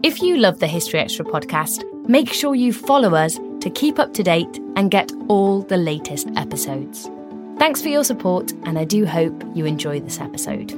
If you love the History Extra podcast, make sure you follow us to keep up to date and get all the latest episodes. Thanks for your support, and I do hope you enjoy this episode.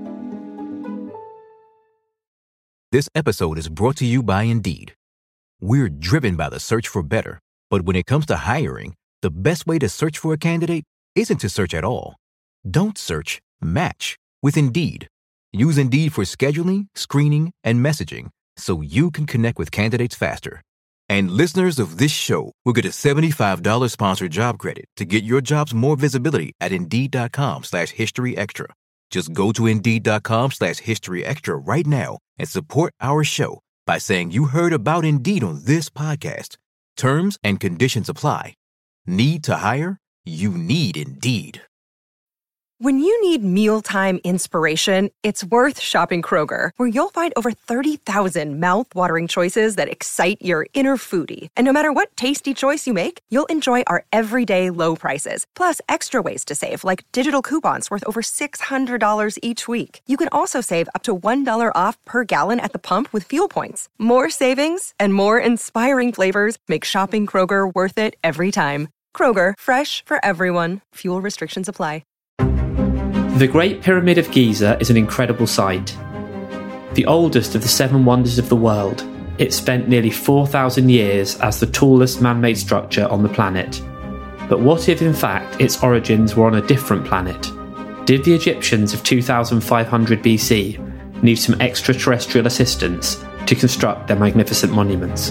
This episode is brought to you by Indeed. We're driven by the search for better, but when it comes to hiring, the best way to search for a candidate isn't to search at all. Don't search, match with Indeed. Use Indeed for scheduling, screening, and messaging so you can connect with candidates faster. And listeners of this show will get a $75 sponsored job credit to get your jobs more visibility at Indeed.com/HistoryExtra. Just go to Indeed.com/HistoryExtra right now and support our show by saying you heard about Indeed on this podcast. Terms and conditions apply. Need to hire? You need Indeed. When you need mealtime inspiration, it's worth shopping Kroger, where you'll find over 30,000 mouth-watering choices that excite your inner foodie. And no matter what tasty choice you make, you'll enjoy our everyday low prices, plus extra ways to save, like digital coupons worth over $600 each week. You can also save up to $1 off per gallon at the pump with fuel points. More savings and more inspiring flavors make shopping Kroger worth it every time. Kroger, fresh for everyone. Fuel restrictions apply. The Great Pyramid of Giza is an incredible sight. The oldest of the 7 wonders of the world, it spent nearly 4,000 years as the tallest man-made structure on the planet. But what if, in fact, its origins were on a different planet? Did the Egyptians of 2500 BC need some extraterrestrial assistance to construct their magnificent monuments?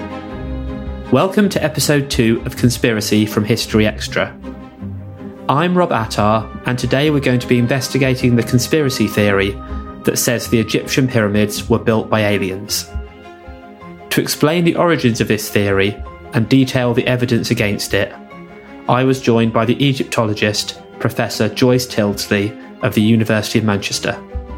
Welcome to episode 2 of Conspiracy from History Extra. I'm Rob Attar, and today we're going to be investigating the conspiracy theory that says the Egyptian pyramids were built by aliens. To explain the origins of this theory and detail the evidence against it, I was joined by the Egyptologist, Professor Joyce Tyldesley of the University of Manchester.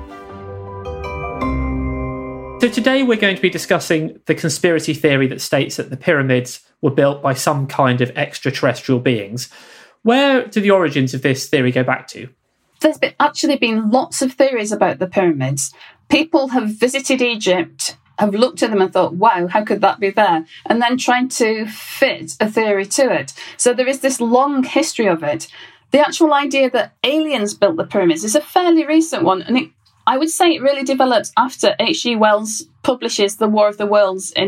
So today we're going to be discussing the conspiracy theory that states that the pyramids were built by some kind of extraterrestrial beings. Where do the origins of this theory go back to? There's actually been lots of theories about the pyramids. People have visited Egypt, have looked at them and thought, wow, how could that be there? And then tried to fit a theory to it. So there is this long history of it. The actual idea that aliens built the pyramids is a fairly recent one, and I would say it really develops after H.G. Wells publishes The War of the Worlds in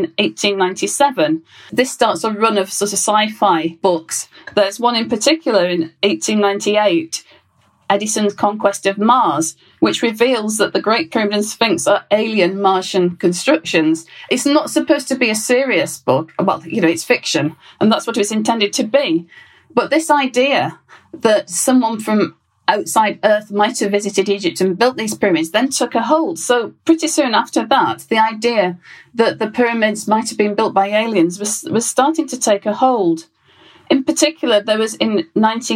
1897. This starts a run of sort of sci-fi books. There's one in particular in 1898, Edison's Conquest of Mars, which reveals that the Great Pyramid and Sphinx are alien Martian constructions. It's not supposed to be a serious book. Well, it's fiction, and that's what it was intended to be. But this idea that someone from outside Earth might have visited Egypt and built these pyramids then took a hold. So pretty soon after that, the idea that the pyramids might have been built by aliens was starting to take a hold. In particular, there was in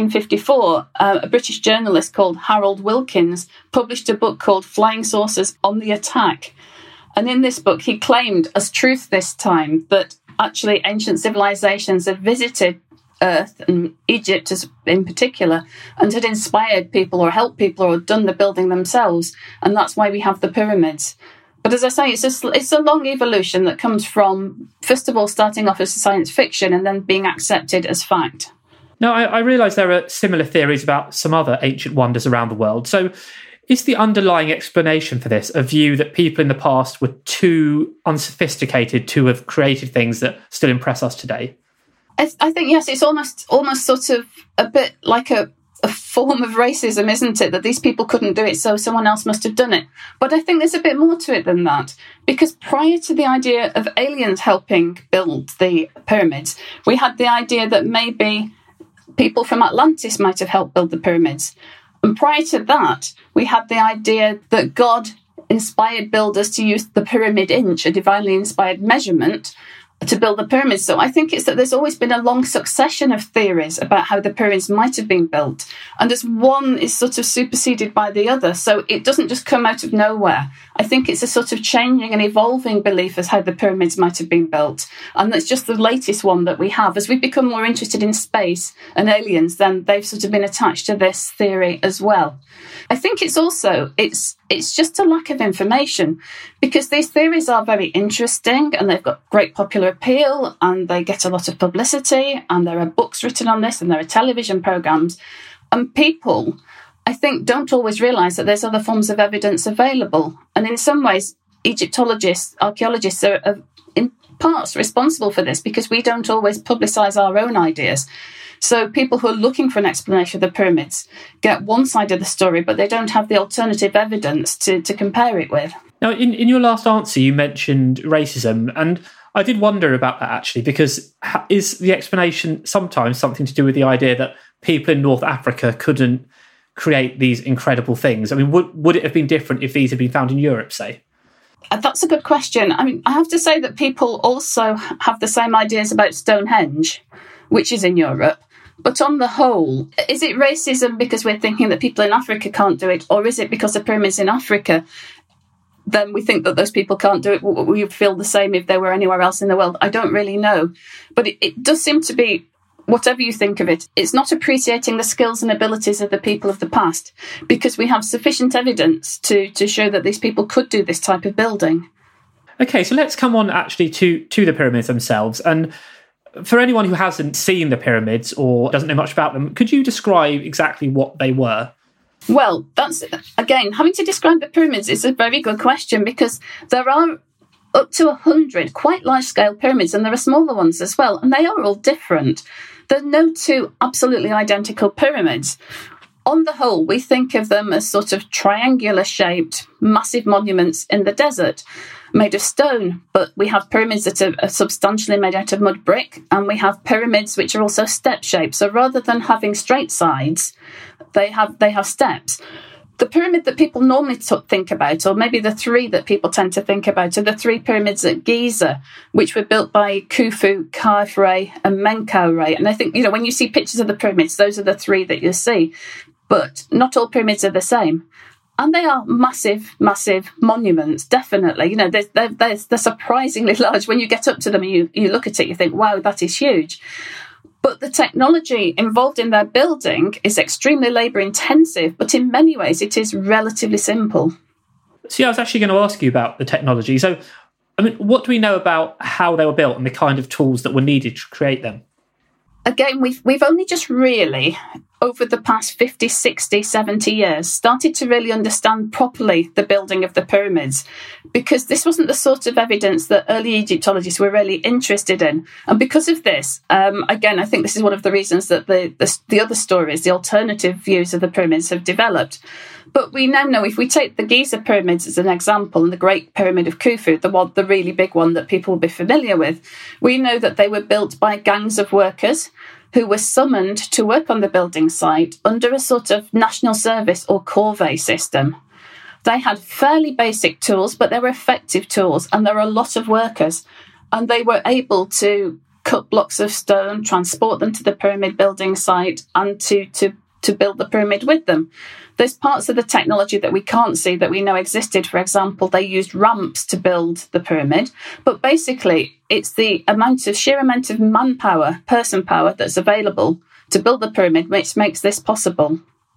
1954, a British journalist called Harold Wilkins published a book called Flying Saucers on the Attack. And in this book, he claimed as truth this time that actually ancient civilizations had visited Earth and Egypt in particular, and had inspired people or helped people or done the building themselves, and that's why we have the pyramids. But as I say, it's a long evolution that comes from, first of all, starting off as science fiction and then being accepted as fact. Now, I realise there are similar theories about some other ancient wonders around the world. So is the underlying explanation for this a view that people in the past were too unsophisticated to have created things that still impress us today? I think, yes, it's almost sort of a bit like a form of racism, isn't it? That these people couldn't do it, so someone else must have done it. But I think there's a bit more to it than that. Because prior to the idea of aliens helping build the pyramids, we had the idea that maybe people from Atlantis might have helped build the pyramids. And prior to that, we had the idea that God inspired builders to use the pyramid inch, a divinely inspired measurement, to build the pyramids. So I think it's that there's always been a long succession of theories about how the pyramids might have been built. And as one is sort of superseded by the other, so it doesn't just come out of nowhere. I think it's a sort of changing and evolving belief as how the pyramids might have been built. And that's just the latest one that we have. As we become more interested in space and aliens, then they've sort of been attached to this theory as well. I think it's It's just a lack of information, because these theories are very interesting and they've got great popular appeal and they get a lot of publicity, and there are books written on this and there are television programmes. And people, I think, don't always realise that there's other forms of evidence available. And in some ways, Egyptologists, archaeologists are in parts responsible for this, because we don't always publicise our own ideas. So people who are looking for an explanation of the pyramids get one side of the story, but they don't have the alternative evidence to compare it with. Now, in your last answer, you mentioned racism, and I did wonder about that, actually, because is the explanation sometimes something to do with the idea that people in North Africa couldn't create these incredible things? I mean, would it have been different if these had been found in Europe, say? That's a good question. I mean, I have to say that people also have the same ideas about Stonehenge, which is in Europe. But on the whole, is it racism because we're thinking that people in Africa can't do it? Or is it because the pyramids in Africa, then we think that those people can't do it? We would feel the same if they were anywhere else in the world. I don't really know. But it does seem to be, whatever you think of it, it's not appreciating the skills and abilities of the people of the past, because we have sufficient evidence to show that these people could do this type of building. Okay, so let's come on actually to the pyramids themselves. And for anyone who hasn't seen the pyramids or doesn't know much about them, could you describe exactly what they were? Well, that's, again, having to describe the pyramids is a very good question, because there are up to 100 quite large-scale pyramids, and there are smaller ones as well, and they are all different. There are no two absolutely identical pyramids. On the whole, we think of them as sort of triangular-shaped, massive monuments in the desert, made of stone, but we have pyramids that are substantially made out of mud brick, and we have pyramids which are also step-shaped. So rather than having straight sides, they have steps. The pyramid that people normally think about, or maybe the three that people tend to think about, are the three pyramids at Giza, which were built by Khufu, Khafre, and Menkaure. And I think, when you see pictures of the pyramids, those are the three that you'll see. But not all pyramids are the same. And they are massive, massive monuments, definitely. They're surprisingly large. When you get up to them and you look at it, you think, wow, that is huge. But the technology involved in their building is extremely labour-intensive, but in many ways it is relatively simple. So I was actually going to ask you about the technology. So, I mean, what do we know about how they were built and the kind of tools that were needed to create them? Again, we've only just really, over the past 50, 60, 70 years, started to really understand properly the building of the pyramids, because this wasn't the sort of evidence that early Egyptologists were really interested in. And because of this, again, I think this is one of the reasons that the other stories, the alternative views of the pyramids, have developed. But we now know, if we take the Giza pyramids as an example, and the Great Pyramid of Khufu, the really big one that people will be familiar with, we know that they were built by gangs of workers who were summoned to work on the building site under a sort of national service or corvée system. They had fairly basic tools, but they were effective tools, and there were a lot of workers, and they were able to cut blocks of stone, transport them to the pyramid building site, and to build the pyramid with them. There's parts of the technology that we can't see that we know existed. For example, they used ramps to build the pyramid. But basically, it's the sheer amount of manpower, person power, that's available to build the pyramid which makes this possible.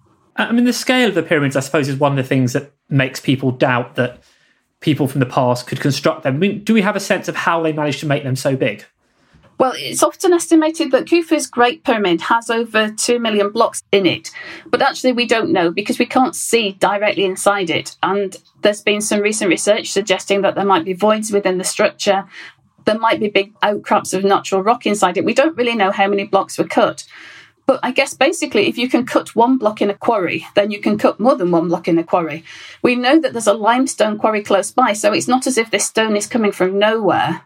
I mean, the scale of the pyramids, I suppose, is one of the things that makes people doubt that people from the past could construct them. I mean, do we have a sense of how they managed to make them so big? Well, it's often estimated that Khufu's Great Pyramid has over 2 million blocks in it. But actually we don't know, because we can't see directly inside it. And there's been some recent research suggesting that there might be voids within the structure. There might be big outcrops of natural rock inside it. We don't really know how many blocks were cut. But I guess basically, if you can cut one block in a quarry, then you can cut more than one block in a quarry. We know that there's a limestone quarry close by, so it's not as if this stone is coming from nowhere.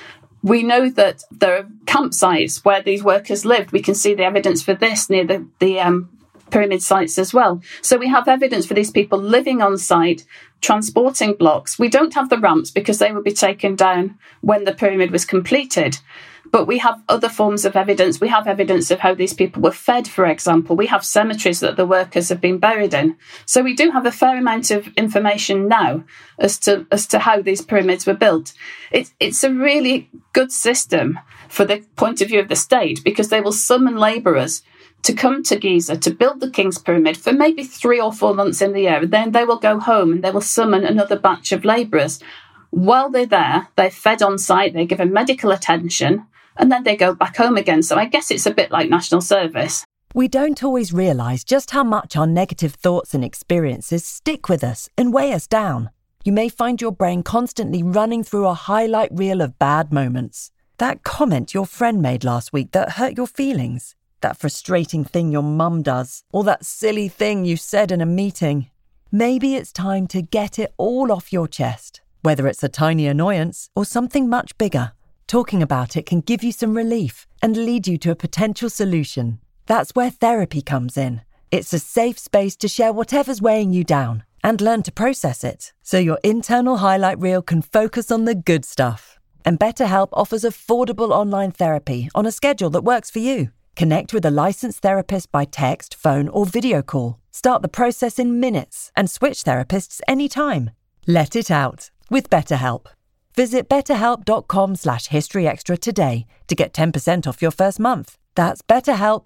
We know that there are campsites where these workers lived. We can see the evidence for this near the pyramid sites as well. So we have evidence for these people living on site, transporting blocks. We don't have the ramps because they would be taken down when the pyramid was completed. But we have other forms of evidence. We have evidence of how these people were fed, for example. We have cemeteries that the workers have been buried in. So we do have a fair amount of information now as to how these pyramids were built. It's a really good system for the point of view of the state, because they will summon labourers to come to Giza to build the King's Pyramid for maybe 3 or 4 months in the year. Then they will go home and they will summon another batch of labourers. While they're there, they're fed on site, they're given medical attention, and then they go back home again. So I guess it's a bit like national service. We don't always realise just how much our negative thoughts and experiences stick with us and weigh us down. You may find your brain constantly running through a highlight reel of bad moments. That comment your friend made last week that hurt your feelings. That frustrating thing your mum does. Or that silly thing you said in a meeting. Maybe it's time to get it all off your chest. Whether it's a tiny annoyance or something much bigger, talking about it can give you some relief and lead you to a potential solution. That's where therapy comes in. It's a safe space to share whatever's weighing you down and learn to process it, so your internal highlight reel can focus on the good stuff. And BetterHelp offers affordable online therapy on a schedule that works for you. Connect with a licensed therapist by text, phone, or video call. Start the process in minutes and switch therapists anytime. Let it out with BetterHelp. Visit betterhelp.com/historyextra today to get 10% off your first month. That's BetterHelp,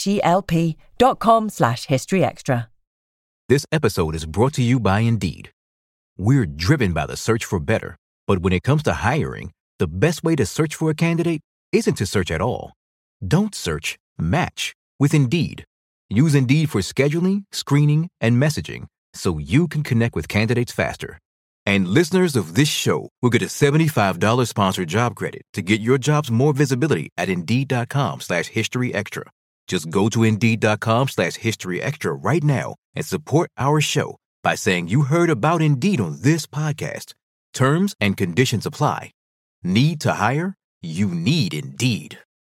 HELP.com/historyextra. This episode is brought to you by Indeed. We're driven by the search for better, but when it comes to hiring, the best way to search for a candidate isn't to search at all. Don't search, match with Indeed. Use Indeed for scheduling, screening, and messaging so you can connect with candidates faster. And listeners of this show will get a $75 sponsored job credit to get your jobs more visibility at Indeed.com/historyextra. Just go to Indeed.com/historyextra right now and support our show by saying you heard about Indeed on this podcast. Terms and conditions apply. Need to hire? You need Indeed.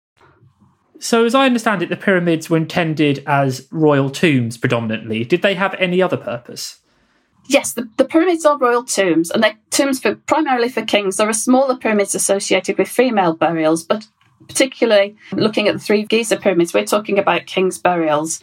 So as I understand it, the pyramids were intended as royal tombs predominantly. Did they have any other purpose? Yes, the pyramids are royal tombs, and they're tombs primarily for kings. There are smaller pyramids associated with female burials, but particularly looking at the 3 Giza pyramids, we're talking about kings' burials.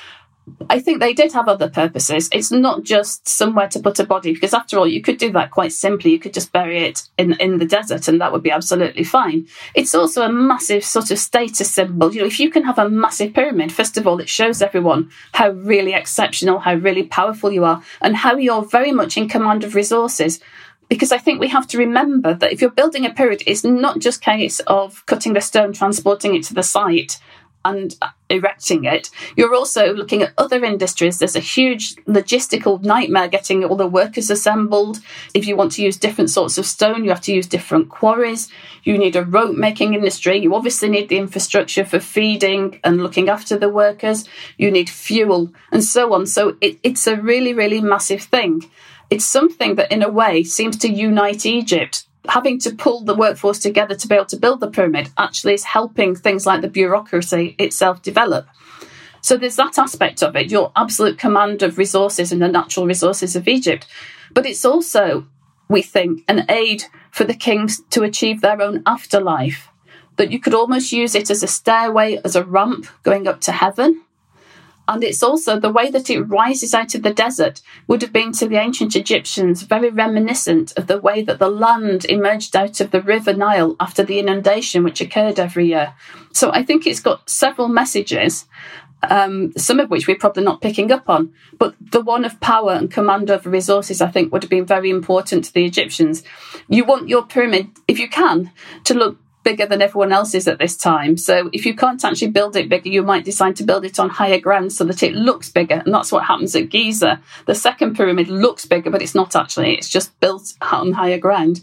I think they did have other purposes. It's not just somewhere to put a body, because after all, you could do that quite simply. You could just bury it in the desert and that would be absolutely fine. It's also a massive sort of status symbol. You know, if you can have a massive pyramid, first of all, it shows everyone how really exceptional, how really powerful you are, and how you're very much in command of resources. Because I think we have to remember that if you're building a pyramid, it's not just a case of cutting the stone, transporting it to the site and erecting it. You're also looking at other industries. There's a huge logistical nightmare getting all the workers assembled. If you want to use different sorts of stone, you have to use different quarries. You need a rope making industry. You obviously need the infrastructure for feeding and looking after the workers. You need fuel and so on. So it's a really, really massive thing. It's something that in a way seems to unite Egypt. Having to pull the workforce together to be able to build the pyramid actually is helping things like the bureaucracy itself develop. So there's that aspect of it, your absolute command of resources and the natural resources of Egypt. But it's also, we think, an aid for the kings to achieve their own afterlife, that you could almost use it as a stairway, as a ramp going up to heaven. And it's also the way that it rises out of the desert would have been to the ancient Egyptians very reminiscent of the way that the land emerged out of the River Nile after the inundation, which occurred every year. So I think it's got several messages, some of which we're probably not picking up on. But the one of power and command over resources, I think, would have been very important to the Egyptians. You want your pyramid, if you can, to look bigger than everyone else's at this time. So if you can't actually build it bigger, you might decide to build it on higher ground so that it looks bigger. And that's what happens at Giza. The second pyramid looks bigger, but it's not actually. It's just built on higher ground.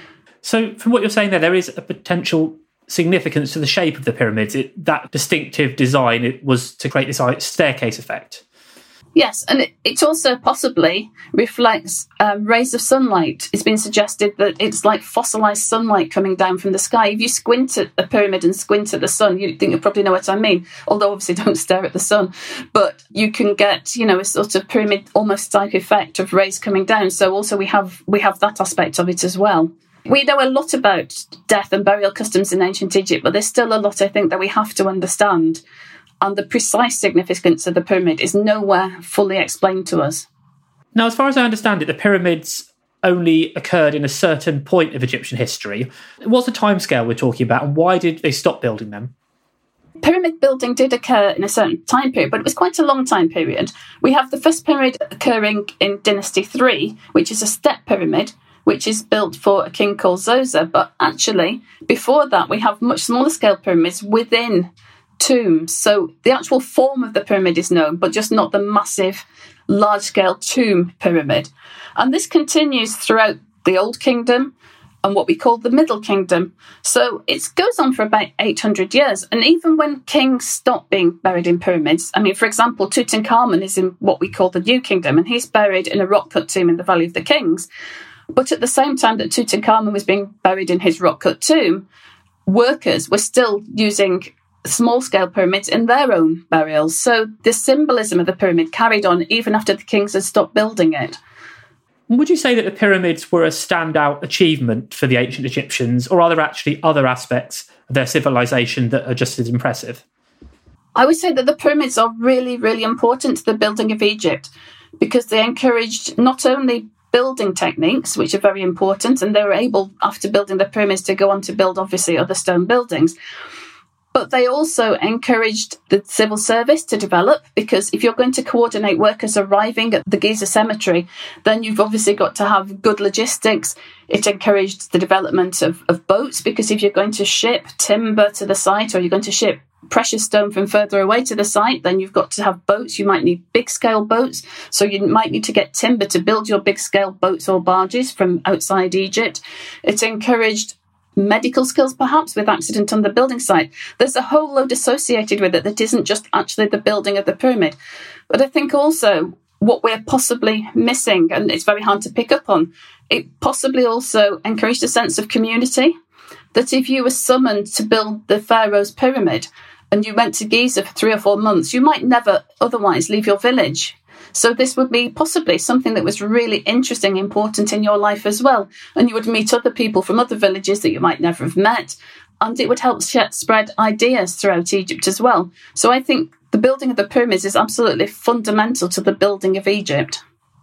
So from what you're saying there is a potential significance to the shape of the pyramids. That distinctive design, it was to create this staircase effect. Yes, and it also possibly reflects rays of sunlight. It's been suggested that it's like fossilised sunlight coming down from the sky. If you squint at a pyramid and squint at the sun, you think you probably know what I mean, although obviously don't stare at the sun. But you can get, a sort of pyramid almost type effect of rays coming down. So also we have that aspect of it as well. We know a lot about death and burial customs in ancient Egypt, but there's still a lot, I think, that we have to understand. And the precise significance of the pyramid is nowhere fully explained to us. Now, as far as I understand it, the pyramids only occurred in a certain point of Egyptian history. What's the timescale we're talking about, and why did they stop building them? Pyramid building did occur in a certain time period, but it was quite a long time period. We have the first pyramid occurring in Dynasty 3, which is a step pyramid, which is built for a king called Zoser. But actually, before that, we have much smaller scale pyramids within tombs. So the actual form of the pyramid is known, but just not the massive, large-scale tomb pyramid. And this continues throughout the Old Kingdom and what we call the Middle Kingdom. So it goes on for about 800 years. And even when kings stopped being buried in pyramids, I mean, for example, Tutankhamun is in what we call the New Kingdom, and he's buried in a rock-cut tomb in the Valley of the Kings. But at the same time that Tutankhamun was being buried in his rock-cut tomb, workers were still using small-scale pyramids in their own burials. So the symbolism of the pyramid carried on even after the kings had stopped building it. Would you say that the pyramids were a standout achievement for the ancient Egyptians, or are there actually other aspects of their civilization that are just as impressive? I would say that the pyramids are really, really important to the building of Egypt because they encouraged not only building techniques, which are very important, and they were able, after building the pyramids, to go on to build, obviously, other stone buildings. But they also encouraged the civil service to develop, because if you're going to coordinate workers arriving at the Giza cemetery, then you've obviously got to have good logistics. It encouraged the development of boats, because if you're going to ship timber to the site, or you're going to ship precious stone from further away to the site, then you've got to have boats. You might need big scale boats. So you might need to get timber to build your big scale boats or barges from outside Egypt. It encouraged medical skills, perhaps, with accident on the building site. There's a whole load associated with it that isn't just actually the building of the pyramid. But I think also what we're possibly missing, and it's very hard to pick up on, it possibly also encouraged a sense of community. That if you were summoned to build the Pharaoh's pyramid and you went to Giza for 3 or 4 months, you might never otherwise leave your village. So this would be possibly something that was really interesting, important in your life as well. And you would meet other people from other villages that you might never have met. And it would help spread ideas throughout Egypt as well. So I think the building of the pyramids is absolutely fundamental to the building of Egypt.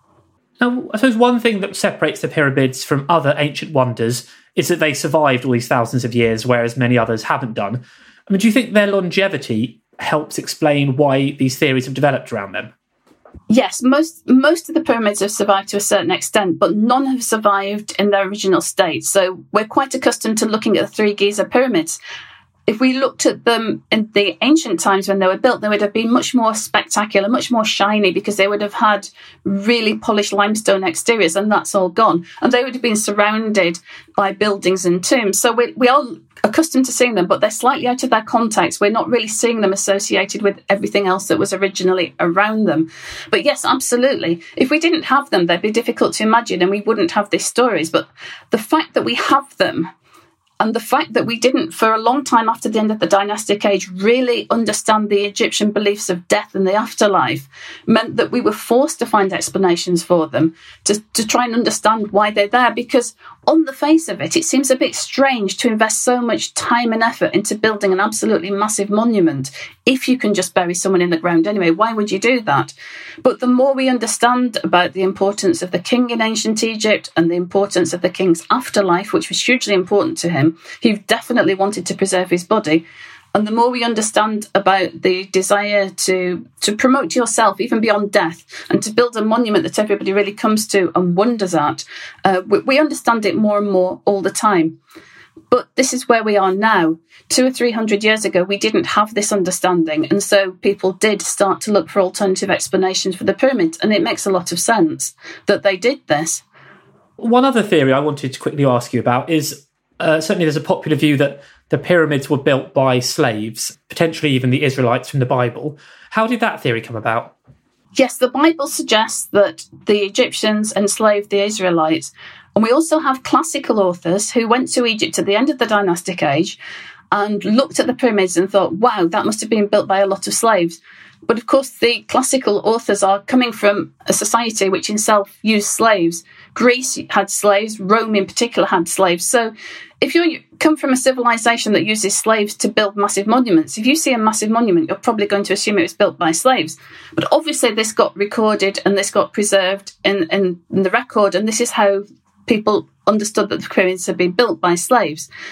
Now, I suppose one thing that separates the pyramids from other ancient wonders is that they survived all these thousands of years, whereas many others haven't done. I mean, do you think their longevity helps explain why these theories have developed around them? Yes, most of the pyramids have survived to a certain extent, but none have survived in their original state. So we're quite accustomed to looking at the 3 Giza pyramids. If we looked at them in the ancient times when they were built, they would have been much more spectacular, much more shiny, because they would have had really polished limestone exteriors, and that's all gone. And they would have been surrounded by buildings and tombs. So we are accustomed to seeing them, but they're slightly out of their context. We're not really seeing them associated with everything else that was originally around them. But yes, absolutely. If we didn't have them, they'd be difficult to imagine, and we wouldn't have these stories. But the fact that we have them, and the fact that we didn't, for a long time after the end of the dynastic age, really understand the Egyptian beliefs of death and the afterlife, meant that we were forced to find explanations for them, to try and understand why they're there. Because on the face of it, it seems a bit strange to invest so much time and effort into building an absolutely massive monument if you can just bury someone in the ground anyway. Why would you do that? But the more we understand about the importance of the king in ancient Egypt and the importance of the king's afterlife, which was hugely important to him, he definitely wanted to preserve his body. And the more we understand about the desire to promote yourself even beyond death and to build a monument that everybody really comes to and wonders at, we understand it more and more all the time. But this is where we are now. 200 or 300 years ago, we didn't have this understanding. And so people did start to look for alternative explanations for the pyramids. And it makes a lot of sense that they did this. One other theory I wanted to quickly ask you about is certainly there's a popular view that the pyramids were built by slaves, potentially even the Israelites from the Bible. How did that theory come about? Yes, the Bible suggests that the Egyptians enslaved the Israelites. And we also have classical authors who went to Egypt at the end of the dynastic age and looked at the pyramids and thought, wow, that must have been built by a lot of slaves. But of course, the classical authors are coming from a society which itself used slaves. Greece had slaves, Rome in particular had slaves. So if you come from a civilization that uses slaves to build massive monuments, if you see a massive monument, you're probably going to assume it was built by slaves. But obviously this got recorded and this got preserved in the record, and this is how people understood that the pyramids had been built by slaves.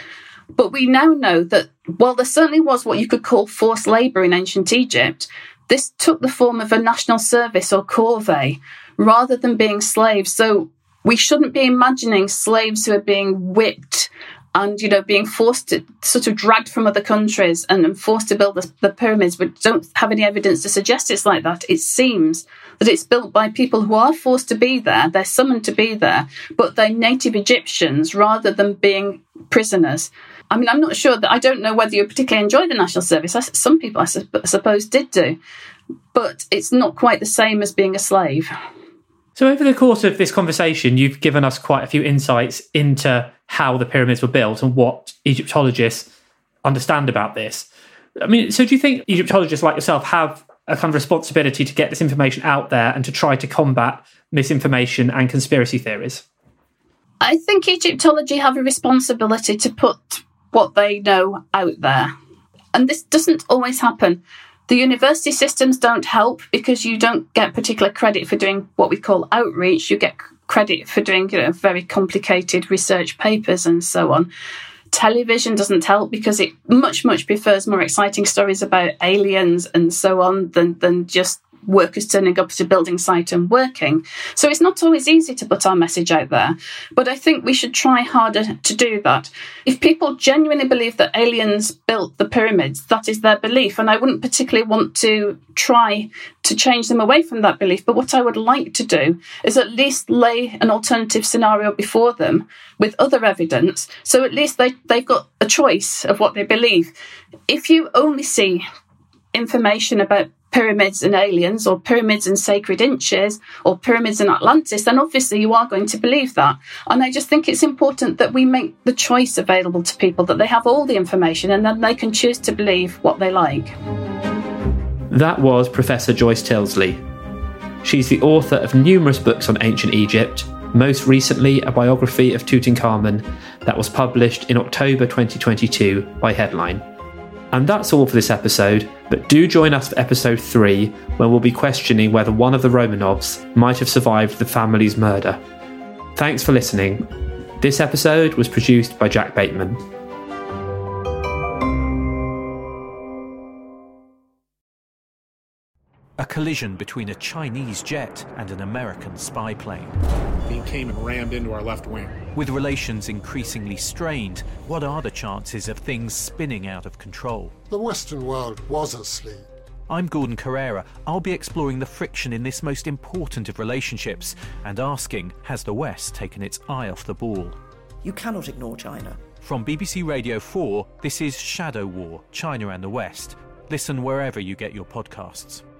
But we now know that while there certainly was what you could call forced labour in ancient Egypt, this took the form of a national service or corvée rather than being slaves. So we shouldn't be imagining slaves who are being whipped and, being forced to sort of dragged from other countries and forced to build the pyramids. We don't have any evidence to suggest it's like that. It seems that it's built by people who are forced to be there. They're summoned to be there, but they're native Egyptians rather than being prisoners. I mean, I'm not sure I don't know whether you particularly enjoy the national service. Some people, I suppose, did do, but it's not quite the same as being a slave. So over the course of this conversation, you've given us quite a few insights into how the pyramids were built and what Egyptologists understand about this. I mean, so do you think Egyptologists like yourself have a kind of responsibility to get this information out there and to try to combat misinformation and conspiracy theories? I think Egyptology have a responsibility to put what they know out there. And this doesn't always happen. The university systems don't help because you don't get particular credit for doing what we call outreach. You get credit for doing, very complicated research papers and so on. Television doesn't help because it much prefers more exciting stories about aliens and so on than just workers turning up at a building site and working. So it's not always easy to put our message out there, but I think we should try harder to do that. If people genuinely believe that aliens built the pyramids, that is their belief, and I wouldn't particularly want to try to change them away from that belief, but what I would like to do is at least lay an alternative scenario before them with other evidence, so at least they've got a choice of what they believe. If you only see information about pyramids and aliens, or pyramids and sacred inches, or pyramids in Atlantis, then obviously you are going to believe that. And I just think it's important that we make the choice available to people, that they have all the information and then they can choose to believe what they like. That was Professor Joyce Tyldesley. She's the author of numerous books on ancient Egypt, most recently a biography of Tutankhamun that was published in October 2022 by Headline. And that's all for this episode, but do join us for episode 3, when we'll be questioning whether one of the Romanovs might have survived the family's murder. Thanks for listening. This episode was produced by Jack Bateman. A collision between a Chinese jet and an American spy plane. He came and rammed into our left wing. With relations increasingly strained, what are the chances of things spinning out of control? The Western world was asleep. I'm Gordon Carrera. I'll be exploring the friction in this most important of relationships and asking, has the West taken its eye off the ball? You cannot ignore China. From BBC Radio 4, this is Shadow War, China and the West. Listen wherever you get your podcasts.